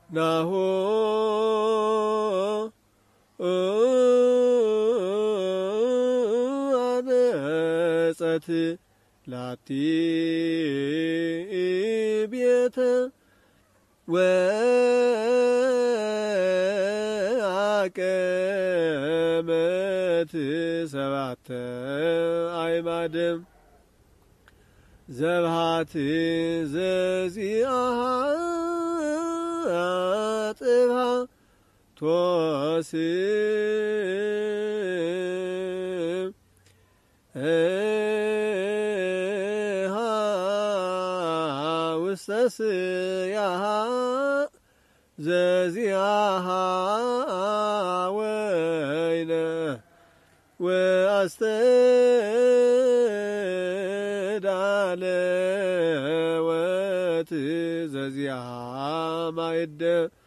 ናሁ አነጸት ላቲ ቤተ ወአቀመት ሰባተ አዕማደ ዘብሃት ዘዚአሃ ጥብሃ ቶስም ውስተ ስያሃ ዘዚአሃ ወይነ ወአስተዳለወት ዘዚአሃ ማይደ